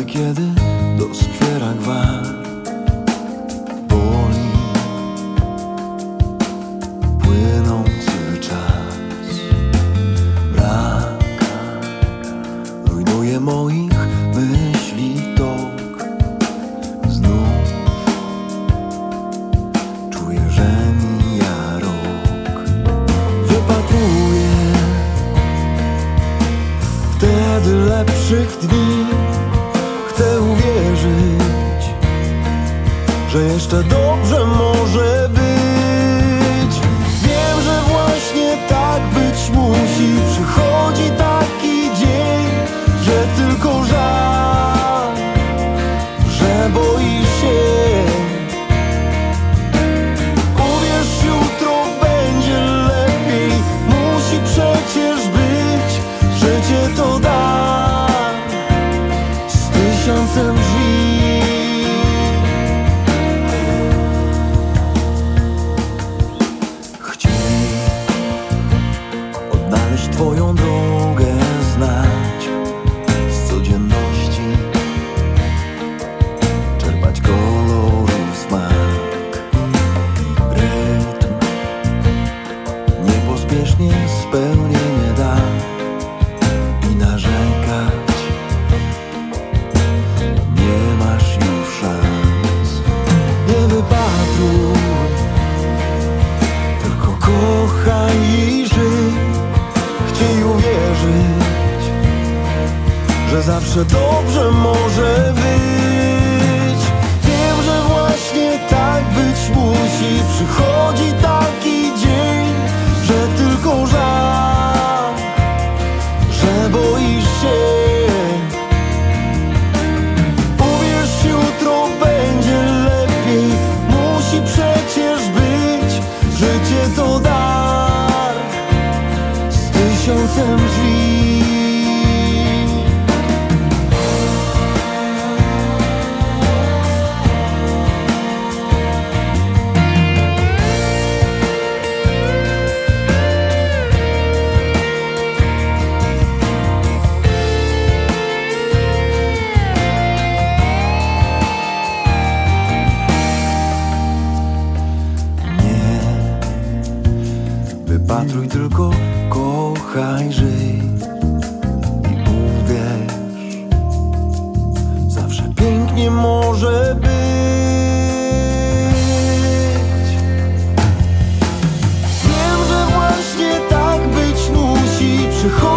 kiedy doskwiera gwar. Boli płynący czas. Brak rujnuje moich myśli tok. Znów czuję, że mija rok. Wypatruję wtedy lepszych dni. Chcę uwierzyć, że jeszcze dobrze może być. Wiem, że właśnie tak być musi. Przychodzi taki dzień, że tylko żal, że boisz się. Uwierz, jutro będzie lepiej. Musi przecież być. Życie to dar z tysiącem drzwi. Chciej odnaleźć twoją drogę, znać z codzienności, czerpać kolorów smak. Rytm niepospiesznie spełnienie da i narzekać nie masz już szans. Nie wypatruj, tylko kochaj i żyj. Chciej uwierzyć, że zawsze dobrze może być. Wiem, że właśnie tak być musi. Przychodzi taki dzień, że tylko żal, że boisz się. Uwierz, jutro będzie lepiej. Musi przecież być. Życie to dar z tysiącem drzwi. Wypatruj, tylko kochaj, żyj i uwierz, zawsze pięknie może być. Wiem, że właśnie tak być musi. Przychodzi